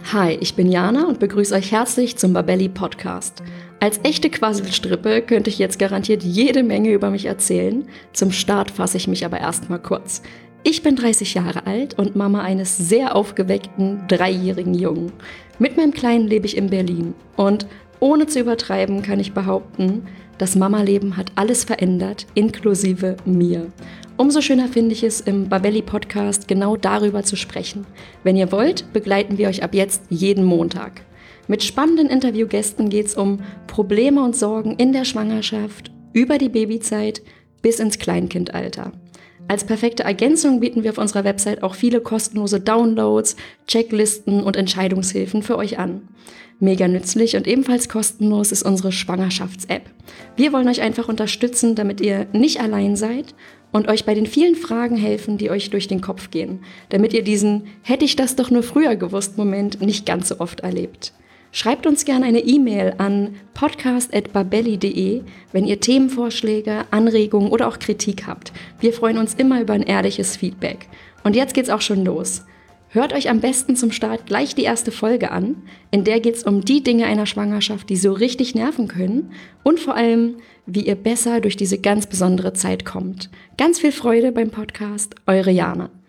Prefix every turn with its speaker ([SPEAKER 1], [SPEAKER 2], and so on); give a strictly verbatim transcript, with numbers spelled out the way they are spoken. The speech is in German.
[SPEAKER 1] Hi, ich bin Jana und begrüße euch herzlich zum Babelli Podcast. Als echte Quasselstrippe könnte ich jetzt garantiert jede Menge über mich erzählen. Zum Start fasse ich mich aber erstmal kurz. Ich bin dreißig Jahre alt und Mama eines sehr aufgeweckten, dreijährigen Jungen. Mit meinem Kleinen lebe ich in Berlin und ohne zu übertreiben kann ich behaupten, das Mama-Leben hat alles verändert, inklusive mir. Umso schöner finde ich es, im Babelli Podcast genau darüber zu sprechen. Wenn ihr wollt, begleiten wir euch ab jetzt jeden Montag. Mit spannenden Interviewgästen geht es um Probleme und Sorgen in der Schwangerschaft, über die Babyzeit bis ins Kleinkindalter. Als perfekte Ergänzung bieten wir auf unserer Website auch viele kostenlose Downloads, Checklisten und Entscheidungshilfen für euch an. Mega nützlich und ebenfalls kostenlos ist unsere Schwangerschafts-App. Wir wollen euch einfach unterstützen, damit ihr nicht allein seid und euch bei den vielen Fragen helfen, die euch durch den Kopf gehen, damit ihr diesen "Hätte ich das doch nur früher gewusst" Moment nicht ganz so oft erlebt. Schreibt uns gerne eine E-Mail an podcast at babelli punkt de, wenn ihr Themenvorschläge, Anregungen oder auch Kritik habt. Wir freuen uns immer über ein ehrliches Feedback. Und jetzt geht's auch schon los. Hört euch am besten zum Start gleich die erste Folge an, in der geht's um die Dinge einer Schwangerschaft, die so richtig nerven können und vor allem, wie ihr besser durch diese ganz besondere Zeit kommt. Ganz viel Freude beim Podcast, eure Jana.